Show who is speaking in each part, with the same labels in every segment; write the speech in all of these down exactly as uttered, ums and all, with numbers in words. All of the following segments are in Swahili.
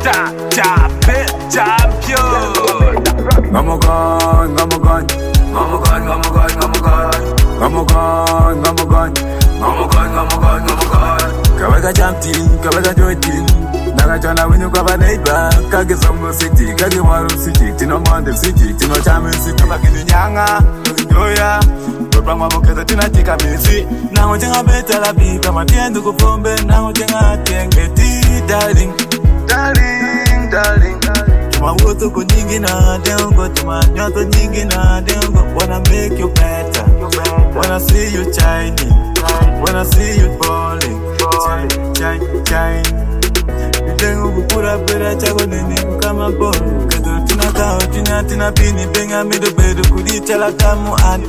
Speaker 1: chapter, chapter, champion.
Speaker 2: I'm a gun, I'm a gun,
Speaker 1: I'm a gun, I'm a gun, I'm a gun.
Speaker 2: I'm a gun, I'm a gun,
Speaker 1: I'm a gun, I'm a gun, I'm a gun.
Speaker 2: Kaweka jumping, kaweka joiting. Nakachana winu kwa neighbor. Kage songo city, kage waru city. Tino monde city, tino chame city. Kama kini nyanga, kuzinjoya. Kwa mokeza tina tika misi. Na ujenga beta la biba. Matiendu kupombe, na ujenga tiengeti. Darling, darling, darling. Tuma woto ko nyingi na dengo. Tuma nyoto nyingi na dengo. Wanna make you better. Wanna see you shining. Wanna see you falling. Shine, shine, shine. Dengo kukura pera chago nini kama bolu. Kato tina kao tina tina pini. Benga mido bedo kudita la kamu and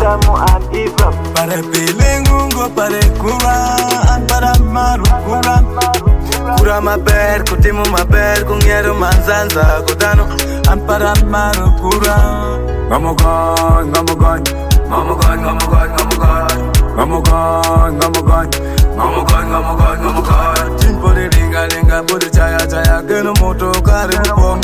Speaker 2: Eva. Pare pelengungo pare kura. An para maru kura. Kura maber kutimu maber. Kungiero manzanza kutano. An para maru kura. Ngamogan, ngamogan.
Speaker 1: Ngamogan, ngamogan, ngamogan.
Speaker 2: Ngamogan, ngamogan.
Speaker 1: Ngamogan, ngamogan, ngamogan.
Speaker 2: Chimpore ringa ringa pore chaya chaya keno moto kare mupom.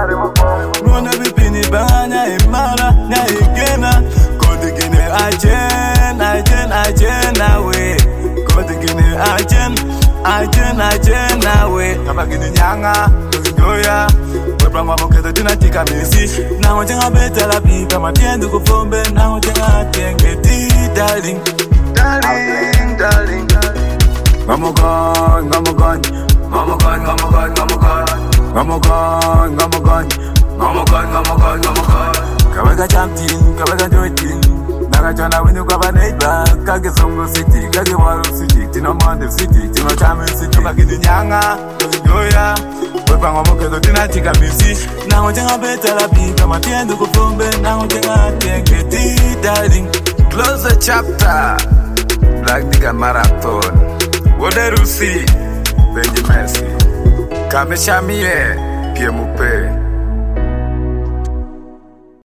Speaker 2: Nona bipini banya imara nya ikena. Kodi gine ajen ajen ajen nawe. Kodi gine ajen ajen ajen nawe. Kama gine nyanga kuzinjoya. Wepra mwa mokeza tina tika misi. Na ujenga beta la biba matiendu kufombe. Na ujenga tiengeti darling. Darling, darling, darling. I'm a gun, I'm a gun,
Speaker 1: I'm a gun, I'm a gun, I'm a gun.
Speaker 2: I'm a gun, I'm a gun,
Speaker 1: I'm a gun, I'm a gun, I'm a gun.
Speaker 2: Kaweka jumping, kaweka joiting. Nakachana winu kwa neighbor. Kage songo city, kage waru city. Tino monde city, tino chame city. Kama kini nyanga, kuzinjoya. Wepa ngomokezo tina tika misi. Na ujenga beta la biba matiendu kufombe. Na ujenga tiengeti darling.
Speaker 1: Close the chapter. Black Nigga Marathon. Woderusi Benji Messi Kameshamie Piemupe